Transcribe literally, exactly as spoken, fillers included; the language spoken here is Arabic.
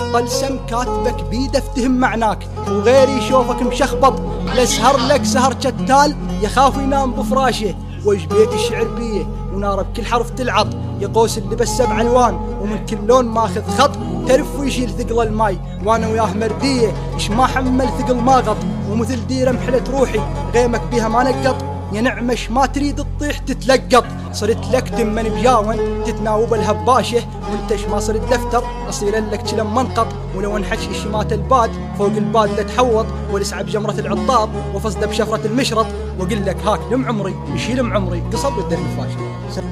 طلسم كاتبك بيده افتهم معناك، وغيري يشوفك مشخبط لسهر لك سهر شتال يخاف ينام بفراشه. ويش بيت الشعر بيه ونار بكل حرف تلعط، يا قوس اللي بس سبع الوان ومن كل لون ماخذ خط، ترف ويشيل ثقل الماي وانا وياه مرديه، ايش ما حمل ثقل ما غط، ومثل ديره محلت روحي غيمك بيها ما نقط، يا نعمش ما تريد تطيح تتلقط. صرت لك تمن بياون تتناوب الهباشه، وانتش ما صرت دفتر اصير لك تلم منقط، ولو انحش شمات الباد فوق الباد لا تحوط، ولسعب جمره العطاب وفصده بشفره المشرط، واقول لك هاك لم عمري يشيل عمري قصب الدرب الفاشل.